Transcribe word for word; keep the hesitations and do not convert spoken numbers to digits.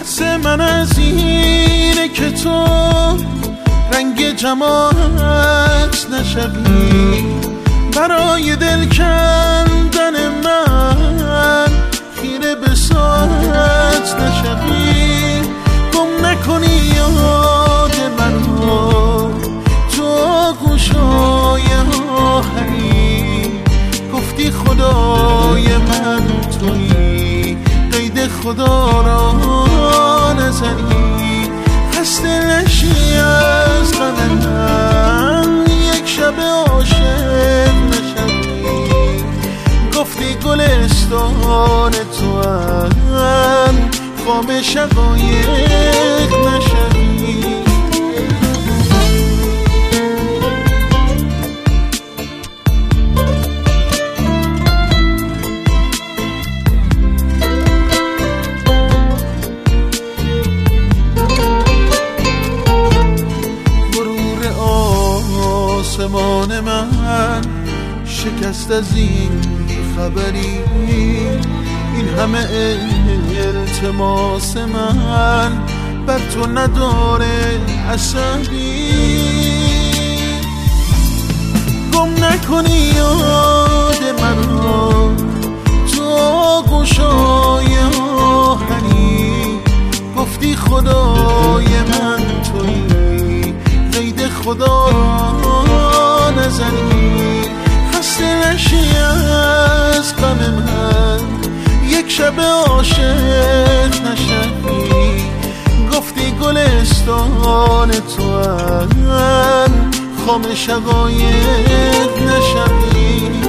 حدس من از اینه که تو رنگ جمالت نشوی، برای دل کندن من خیره به ساعت نشوی. گم نکنی یاد من رو تو گوشای آهنی، گفتی خدای من تویی، قید خدا را نزنی. خسته نشی از غم من، یک شب عاشق نشوی، گفتی گلستان تو هم خام شقایق نشوی. آسمان من شکست از این خبری، این همه التماس من بر تو نداره عصبی. گم نکنی یاد من رو تو گوشای آهنی، گفتی خدای من تویی، قید خدا را نزنی. خسته نشی از غم من، یک شب عاشق نشوی، گفتی گلستان تو هم خام شقایق نشوی.